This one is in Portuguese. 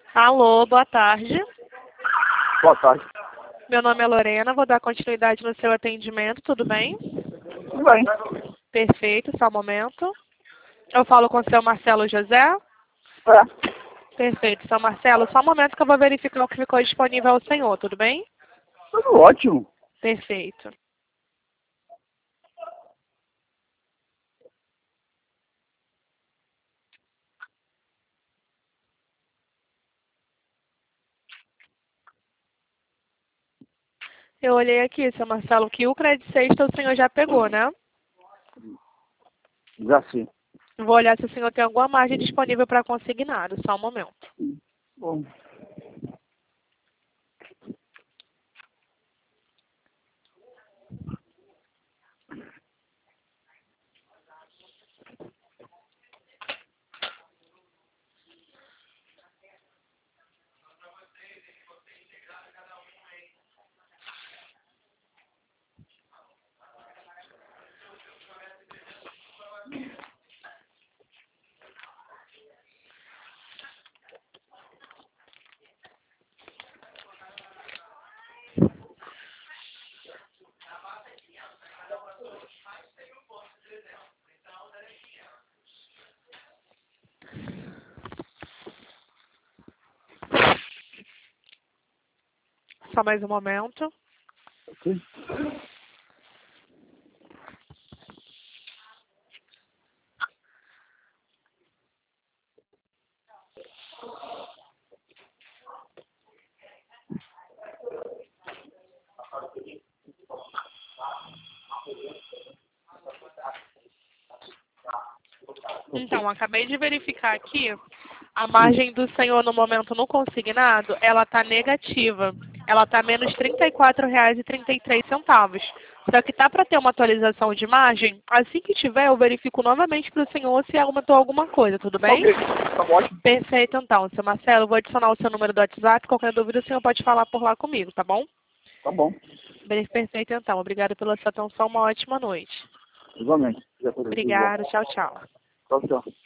Alô, boa tarde. Boa tarde. Meu nome é Lorena, vou dar continuidade no seu atendimento, tudo bem? Tudo bem. Perfeito, só um momento. Eu falo com o seu Marcelo José? É. Perfeito, seu Marcelo, só um momento que eu vou verificar o que ficou disponível ao senhor, tudo bem? Tudo ótimo. Perfeito. Eu olhei aqui, seu Marcelo, que o crédito sexta o senhor já pegou, né? Já sim. Vou olhar se o senhor tem alguma margem disponível para consignado, só um momento. Bom. Só mais um momento. Ok. Então, acabei de verificar aqui, a margem do senhor no momento no consignado, ela está negativa. Ela está menos R$ 34,33. Só que tá para ter uma atualização de margem, assim que tiver, eu verifico novamente para o senhor se aumentou alguma coisa, tudo bem? Ok. Tá ótimo. Perfeito, então. Seu Marcelo, eu vou adicionar o seu número do WhatsApp, qualquer dúvida o senhor pode falar por lá comigo, tá bom? Tá bom. Perfeito, então. Obrigada pela sua atenção, uma ótima noite. Igualmente. Obrigada, tchau, tchau. Tchau, tchau.